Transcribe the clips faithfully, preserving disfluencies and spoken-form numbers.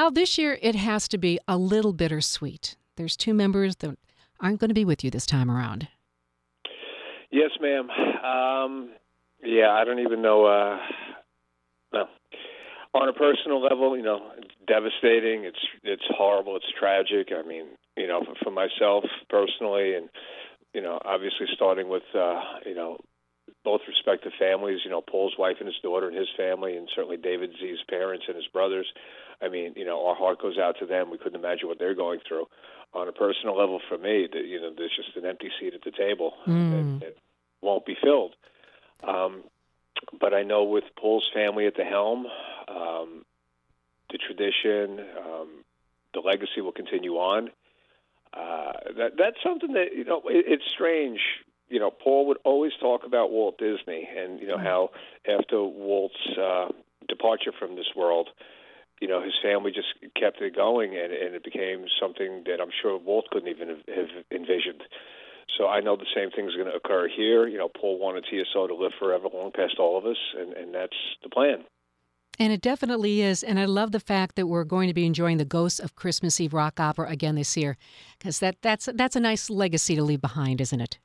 Well, this year it has to be a little bittersweet. There's two members that aren't going to be with you this time around. Yes, ma'am. Um, yeah, I don't even know. Uh, no. On a personal level, you know, it's devastating. It's it's horrible. It's tragic. I mean, you know, for, for myself personally, and you know, obviously starting with uh, you know, both respective families. You know, Paul's wife and his daughter and his family, and certainly David Z's parents and his brothers. I mean, you know, our heart goes out to them. We couldn't imagine what they're going through. On a personal level, for me, that you know, there's just an empty seat at the table Mm. that, that won't be filled. Um, but I know with Paul's family at the helm, um, the tradition, um, the legacy will continue on. Uh, that that's something that you know it, it's strange. You know, Paul would always talk about Walt Disney, and you know how after Walt's uh, departure from this world, you know, his family just kept it going, and, and it became something that I'm sure Walt couldn't even have, have envisioned. So I know the same thing is going to occur here. You know, Paul wanted T S O to live forever, long past all of us, and, and that's the plan. And it definitely is. And I love the fact that we're going to be enjoying the Ghosts of Christmas Eve rock opera again this year, because that, that's, that's a nice legacy to leave behind, isn't it?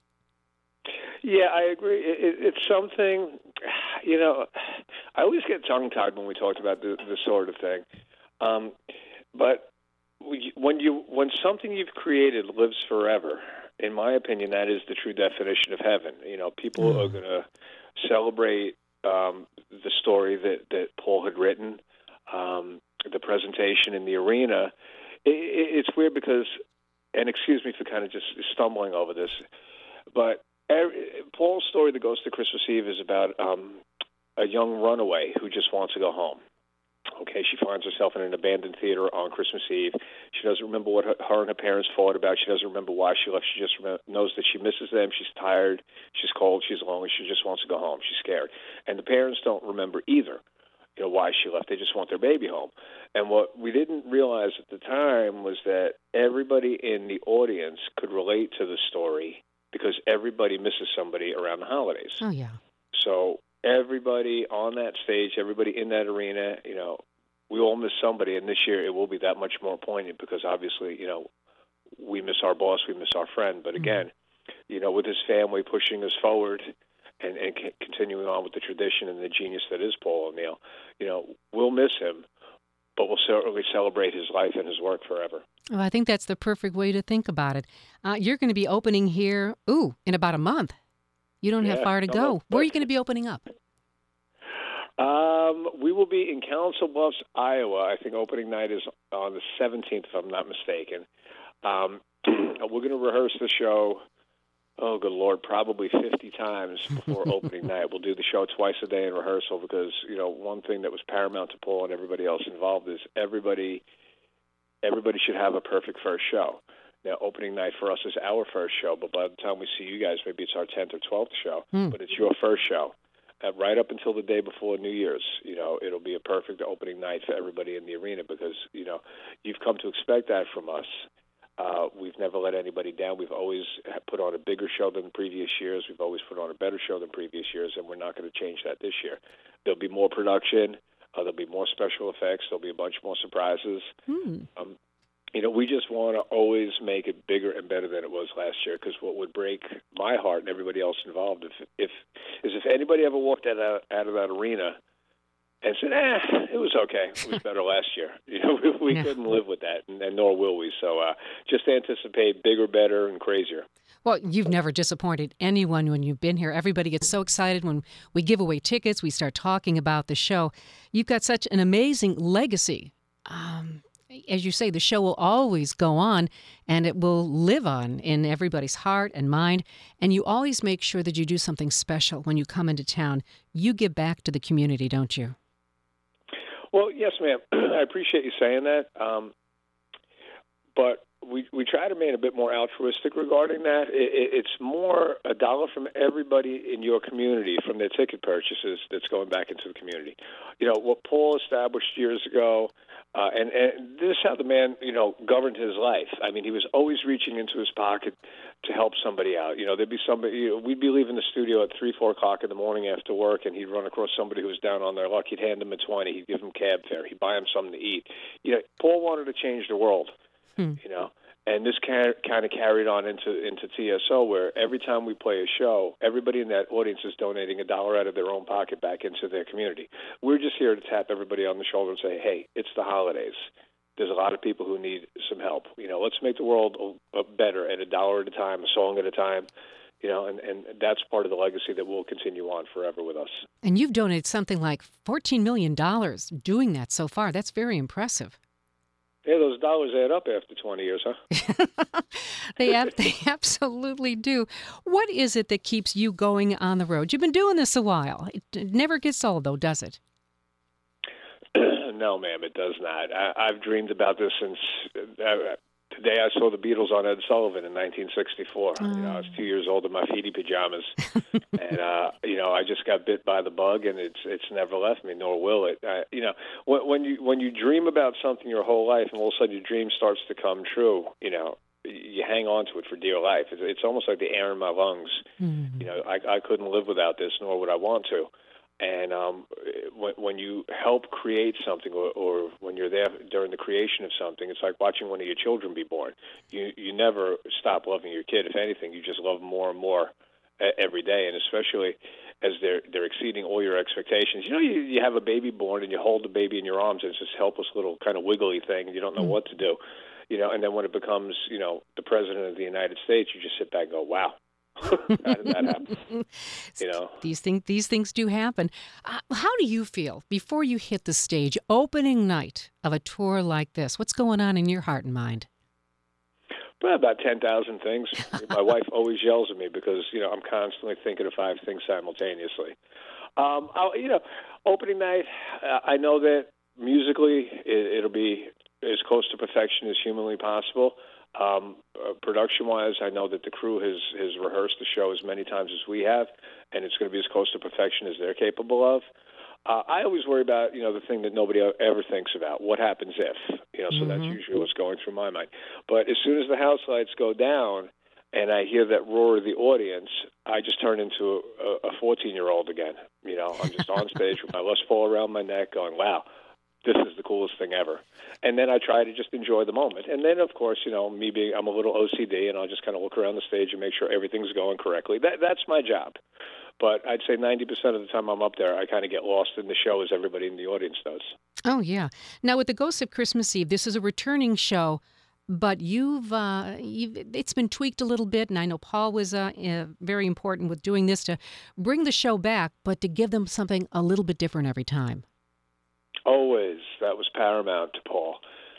Yeah, I agree. It, it, it's something, you know, I always get tongue-tied when we talked about this, this sort of thing. Um, but we, when you when something you've created lives forever, in my opinion, that is the true definition of heaven. You know, people mm. are going to celebrate um, the story that, that Paul had written, um, the presentation in the arena. It, it, it's weird because, and excuse me for kind of just stumbling over this, but every, Paul's story, The Ghost of Christmas Eve, is about um, a young runaway who just wants to go home. Okay, she finds herself in an abandoned theater on Christmas Eve. She doesn't remember what her, her and her parents fought about. She doesn't remember why she left. She just rem- knows that she misses them. She's tired. She's cold. She's lonely. She just wants to go home. She's scared. And the parents don't remember either, you know, why she left. They just want their baby home. And what we didn't realize at the time was that everybody in the audience could relate to the story because everybody misses somebody around the holidays. Oh, yeah. So everybody on that stage, everybody in that arena, you know, we all miss somebody, and this year it will be that much more poignant because obviously, you know, we miss our boss, we miss our friend. But again, mm-hmm. you know, with his family pushing us forward and, and c- continuing on with the tradition and the genius that is Paul O'Neill, you know, we'll miss him, but we'll certainly celebrate his life and his work forever. Well, I think that's the perfect way to think about it. Uh, you're going to be opening here, ooh, in about a month. You don't yeah, have far to go. No, Where are you going to be opening up? Um, we will be in Council Bluffs, Iowa. I think opening night is on the seventeenth, if I'm not mistaken. Um, we're going to rehearse the show, oh, good Lord, probably fifty times before opening night. We'll do the show twice a day in rehearsal because, you know, one thing that was paramount to Paul and everybody else involved is everybody, everybody should have a perfect first show. Now, opening night for us is our first show, but by the time we see you guys, maybe it's our tenth or twelfth show, mm. but it's your first show. Uh, right up until the day before New Year's, you know, it'll be a perfect opening night for everybody in the arena because, you know, you've come to expect that from us. Uh, we've never let anybody down. We've always put on a bigger show than previous years. We've always put on a better show than previous years, and we're not going to change that this year. There'll be more production. Uh, there'll be more special effects. There'll be a bunch more surprises. Mm. Um, You know, we just want to always make it bigger and better than it was last year. Because what would break my heart and everybody else involved, if if is if anybody ever walked out of, out of that arena and said, "Eh, it was okay. It was better last year." You know, we, we no. couldn't live with that, and, and nor will we. So, uh, just anticipate bigger, better, and crazier. Well, you've never disappointed anyone when you've been here. Everybody gets so excited when we give away tickets. We start talking about the show. You've got such an amazing legacy. Um, As you say, the show will always go on, and it will live on in everybody's heart and mind. And you always make sure that you do something special when you come into town. You give back to the community, don't you? Well, yes, ma'am. I appreciate you saying that. Um, but we we try to remain a bit more altruistic regarding that. It, it, it's more a dollar from everybody in your community from their ticket purchases that's going back into the community. You know, what Paul established years ago, uh, and, and this is how the man, you know, governed his life. I mean, he was always reaching into his pocket to help somebody out. You know, there'd be somebody, you know, we'd be leaving the studio at three, four o'clock in the morning after work, and he'd run across somebody who was down on their luck. He'd hand them a twenty. He'd give them cab fare. He'd buy them something to eat. You know, Paul wanted to change the world, hmm. you know. And this kind of carried on into into T S O, where every time we play a show, everybody in that audience is donating a dollar out of their own pocket back into their community. We're just here to tap everybody on the shoulder and say, hey, it's the holidays. There's a lot of people who need some help. You know, let's make the world a, a better at a dollar at a time, a song at a time. You know, and, and that's part of the legacy that will continue on forever with us. And you've donated something like fourteen million dollars doing that so far. That's very impressive. Yeah, those dollars add up after twenty years, huh? they, ab- they absolutely do. What is it that keeps you going on the road? You've been doing this a while. It, it never gets old, though, does it? No, ma'am, it does not. I, I've dreamed about this since uh, today. I saw the Beatles on Ed Sullivan in nineteen sixty-four. Oh. You know, I was two years old in my feety pajamas, and uh, you know, I just got bit by the bug, and it's it's never left me, nor will it. I, you know, when, when you when you dream about something your whole life, and all of a sudden your dream starts to come true, you know, you hang on to it for dear life. It's, it's almost like the air in my lungs. Mm-hmm. You know, I, I couldn't live without this, nor would I want to. And um, when, when you help create something, or, or when you're there during the creation of something, it's like watching one of your children be born. You you never stop loving your kid. If anything, you just love them more and more every day, and especially as they're they're exceeding all your expectations. You know, you, you have a baby born, and you hold the baby in your arms, and it's this helpless little kind of wiggly thing, and you don't know mm. what to do. You know, and then when it becomes, you know, the president of the United States, you just sit back and go, wow. How did that happen? You know, these things these things do happen. Uh, how do you feel before you hit the stage, opening night of a tour like this? What's going on in your heart and mind? Well, about ten thousand things. My wife always yells at me because, you know, I'm constantly thinking of five things simultaneously. Um, I'll, you know, opening night, uh, I know that musically it, it'll be as close to perfection as humanly possible. Um, uh, production-wise, I know that the crew has, has rehearsed the show as many times as we have, and it's going to be as close to perfection as they're capable of. Uh, I always worry about, you know, the thing that nobody ever thinks about, what happens if, you know, so mm-hmm. that's usually what's going through my mind. But as soon as the house lights go down and I hear that roar of the audience, I just turn into a, a fourteen-year-old again. You know, I'm just on stage with my Les Paul around my neck going, wow, this is the coolest thing ever. And then I try to just enjoy the moment. And then, of course, you know, me being, I'm a little O C D, and I'll just kind of look around the stage and make sure everything's going correctly. That That's my job. But I'd say ninety percent of the time I'm up there, I kind of get lost in the show as everybody in the audience does. Oh, yeah. Now, with the Ghosts of Christmas Eve, this is a returning show, but you've, uh, you've it's been tweaked a little bit, and I know Paul was uh, uh, very important with doing this to bring the show back, but to give them something a little bit different every time. Always. That was paramount to Paul.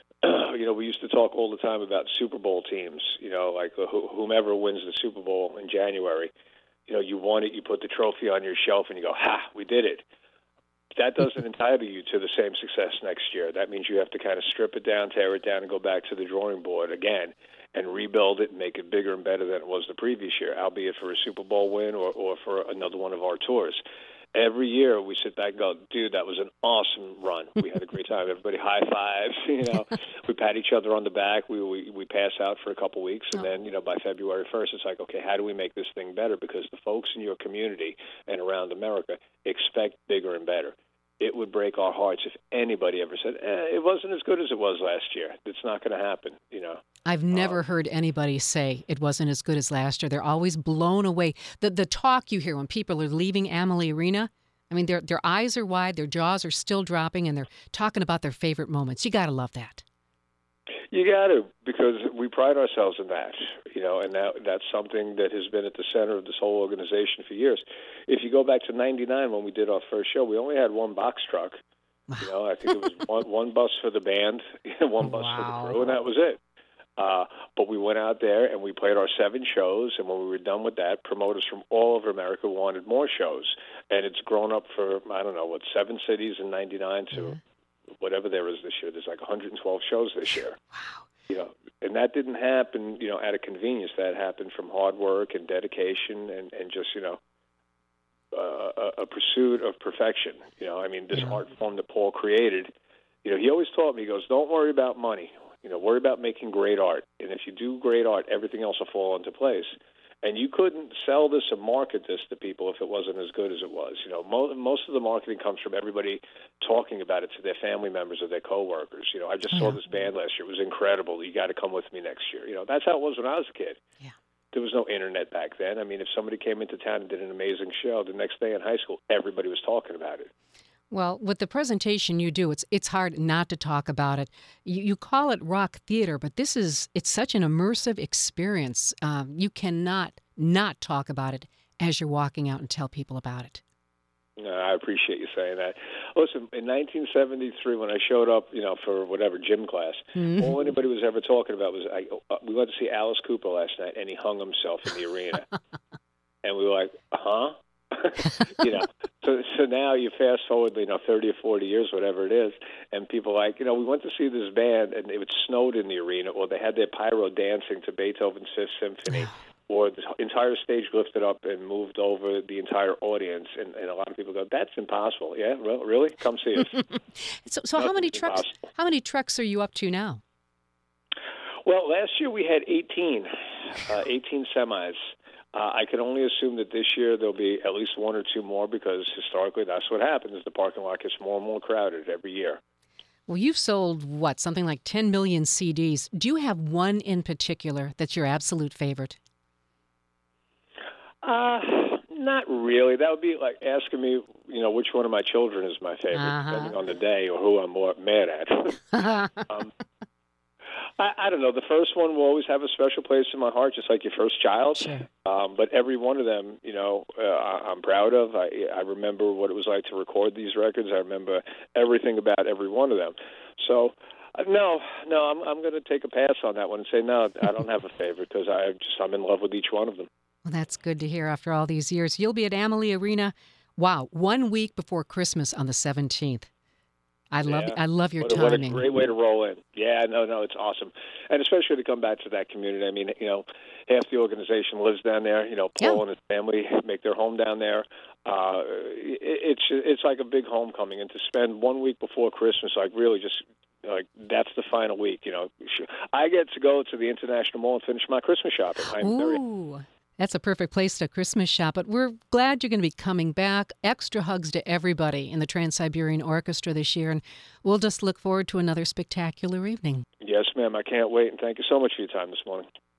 You know, we used to talk all the time about Super Bowl teams, you know, like uh, wh- whomever wins the Super Bowl in January. You know, you won it, you put the trophy on your shelf, and you go, ha, we did it. That doesn't entitle you to the same success next year. That means you have to kind of strip it down, tear it down, and go back to the drawing board again and rebuild it and make it bigger and better than it was the previous year, albeit for a Super Bowl win or, or for another one of our tours. Every year we sit back and go, dude, that was an awesome run. We had a great time. Everybody high fives, you know. We pat each other on the back. We we, we pass out for a couple weeks. And then, you know, by February first, it's like, okay, how do we make this thing better? Because the folks in your community and around America expect bigger and better. It would break our hearts if anybody ever said, eh, it wasn't as good as it was last year. It's not going to happen, you know. I've never um, heard anybody say it wasn't as good as last year. They're always blown away. The the talk you hear when people are leaving Amalie Arena, I mean, their their eyes are wide, their jaws are still dropping, and they're talking about their favorite moments. You got to love that. You got to, because we pride ourselves in that, you know, and that that's something that has been at the center of this whole organization for years. If you go back to ninety-nine when we did our first show, we only had one box truck. Wow. You know, I think it was one, one bus for the band, one bus wow. for the crew, and that was it. Uh, but we went out there and we played our seven shows, and when we were done with that, promoters from all over America wanted more shows. And it's grown up for, I don't know, what, seven cities in ninety-nine to mm-hmm. whatever there is this year. There's like one hundred twelve shows this year. Wow. You know, and And that didn't happen, you know, out of convenience. That happened from hard work and dedication and, and just, you know, uh, a, a pursuit of perfection. You know, I mean, this Yeah. art form that Paul created, you know, he always taught me, he goes, don't worry about money. You know, worry about making great art. And if you do great art, everything else will fall into place. And you couldn't sell this or market this to people if it wasn't as good as it was. You know, mo- most of the marketing comes from everybody talking about it to their family members or their coworkers. You know, I just Yeah. saw this band last year. It was incredible. You got to come with me next year. You know, that's how it was when I was a kid. Yeah. There was no internet back then. I mean, if somebody came into town and did an amazing show, the next day in high school, everybody was talking about it. Well, with the presentation you do, it's it's hard not to talk about it. You, you call it rock theater, but this is it's such an immersive experience. Um, you cannot not talk about it as you're walking out and tell people about it. No, I appreciate you saying that. Listen, in nineteen seventy-three, when I showed up, you know, for whatever gym class, Mhm. all anybody was ever talking about was I, uh, we went to see Alice Cooper last night, and he hung himself in the arena, and we were like, huh? you know, so so now you fast forward, you know, thirty or forty years, whatever it is, and people are like, you know, we went to see this band, and it snowed in the arena, or they had their pyro dancing to Beethoven's Fifth Symphony. Or the entire stage lifted up and moved over the entire audience, and, and a lot of people go, "That's impossible." Yeah, well, really? Come see us. So, so how many Nothing's trucks? impossible. How many trucks are you up to now? Well, last year we had eighteen, uh, eighteen semis. Uh, I can only assume that this year there'll be at least one or two more because historically that's what happens. The parking lot gets more and more crowded every year. Well, you've sold what, something like ten million C Ds. Do you have one in particular that's your absolute favorite? Uh, not really. That would be like asking me, you know, which one of my children is my favorite, Uh-huh. depending on the day or who I'm more mad at. um, I, I don't know. The first one will always have a special place in my heart, just like your first child. Sure. Um, but every one of them, you know, uh, I, I'm proud of. I, I remember what it was like to record these records. I remember everything about every one of them. So, uh, no, no, I'm I'm going to take a pass on that one and say no. I don't have a favorite because I just I'm in love with each one of them. Well, that's good to hear after all these years. You'll be at Amalie Arena, wow, one week before Christmas on the seventeenth. I love Yeah. I love your what a, what a timing. great way to roll in. Yeah, no, no, it's awesome. And especially to come back to that community. I mean, you know, half the organization lives down there. You know, Paul Yeah. and his family make their home down there. Uh, it, it's it's like a big homecoming. And to spend one week before Christmas, like really just like that's the final week, you know. I get to go to the International Mall and finish my Christmas shopping. I'm very Ooh, that's a perfect place to Christmas shop. But we're glad you're going to be coming back. Extra hugs to everybody in the Trans-Siberian Orchestra this year. And we'll just look forward to another spectacular evening. Yes, ma'am. I can't wait. And thank you so much for your time this morning.